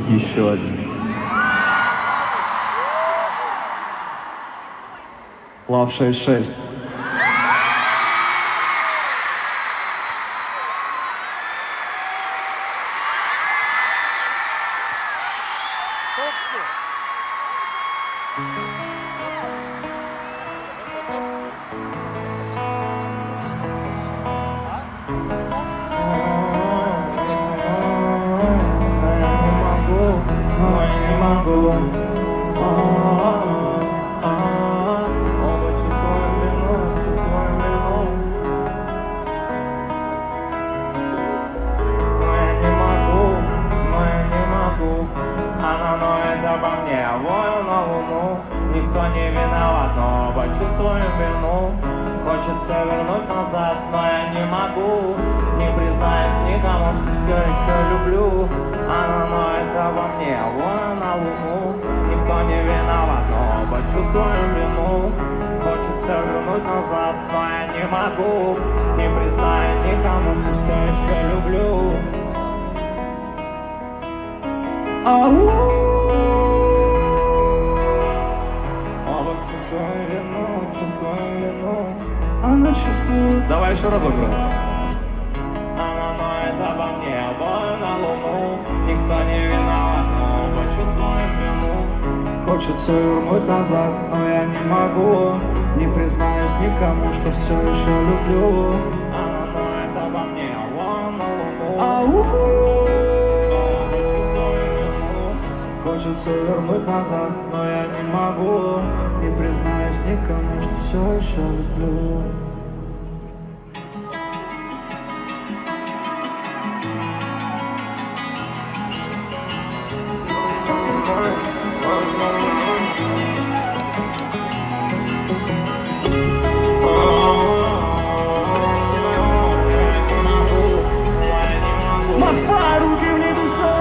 еще один. Love 66. Она ноет обо мне, вою на луну. Никто не виноват, но оба чувствуем вину. Хочется вернуть назад, но я не могу. Не признаюсь никому, что все еще люблю. Она ноет обо мне, вою на луну. Никто не виноват, но оба чувствуем вину. Хочется вернуть назад, но я не могу. Не признаюсь никому, что все еще люблю. Оба чувствуем вину, чувствуем вину. Она чувствует. Давай еще разок, брат. Она ноет обо мне, обои на луну. Никто не виноват, но оба чувствуем вину. Хочется вернуть назад, но я не могу. Не признаюсь никому, что все еще люблю. Она ноет обо мне, обои на луну. Хочется вернуть назад, но я не могу. Не признаюсь никому, что все еще люблю. Москва, руки в небеса.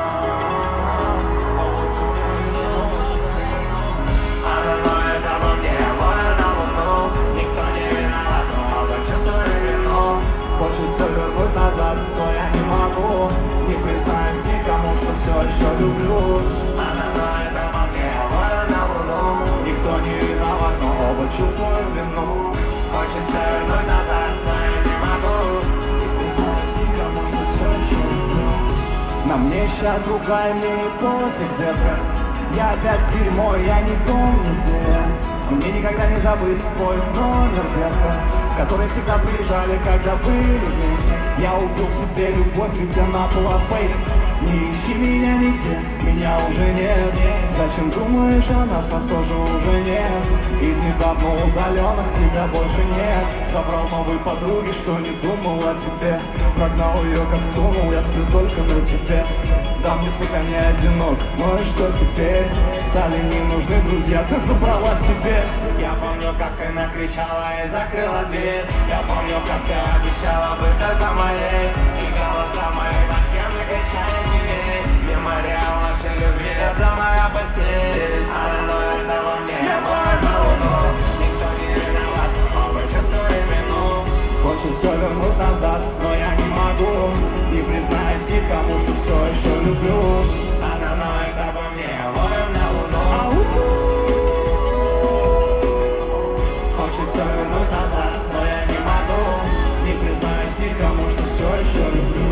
Хочется вернуть назад, но я не могу. Не признаюсь никому, что все еще люблю. Она ноет обо мне, обои на луну. Никто не виноват, но оба чувствуем вину. Хочется вернуть назад, но я не могу. Не признаюсь никому, что все еще люблю. На мне ща другая, мне не пофиг, детка. Я опять дерьмо, я не помню где. Мне никогда не забыть твой номер, детка, которые всегда приезжали, когда были вместе. Я убил себе любовь, летя на полофейк. Не ищи меня нигде, меня уже нет. Зачем думаешь о нас тоже уже нет? И недавно удаленных тебя больше нет. Собрал новые подруги, что не думал о тебе. Прогнал ее как сунул, я сплю только на тебе. Да мне спуск, я не одинок, ну и что теперь? Стали не нужны друзья, ты забрала себе. Я помню, как ты накричала и закрыла дверь. Я помню, как ты обещала быть только моей. И голоса моей башке мне кричали не верь. Мемориал нашей любви, это моя постель. Она ноет обо мне, обои на луну. Никто не виноват, оба чувствуем вину. Хочется вернуть назад, но я не могу. Не признаюсь никому, что все еще люблю. Она ноет обо мне, обои на луну. Хочется вернуть назад, но я не могу. Не признаюсь никому, что все еще люблю.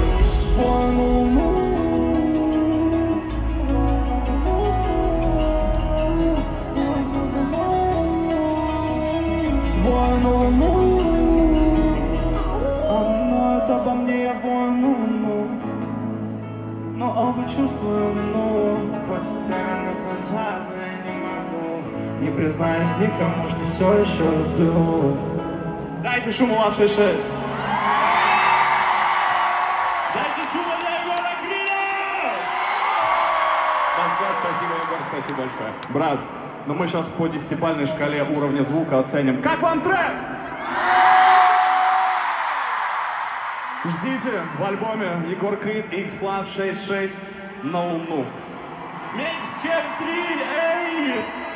Она это обо мне, я войну. Но оба чувствую вину. Хочется вернуть назад, но я не могу. Не признаюсь никому, что все еще люблю. Дайте шуму Love 66. Дайте шума для Егора Крида! Москва, спасибо, Егор, спасибо большое. Брат, но мы сейчас по 10-бальной шкале уровня звука оценим. Как вам трек? Ждите в альбоме Егор Крид X Love 66 на Луну. Меньше чем 3, эй!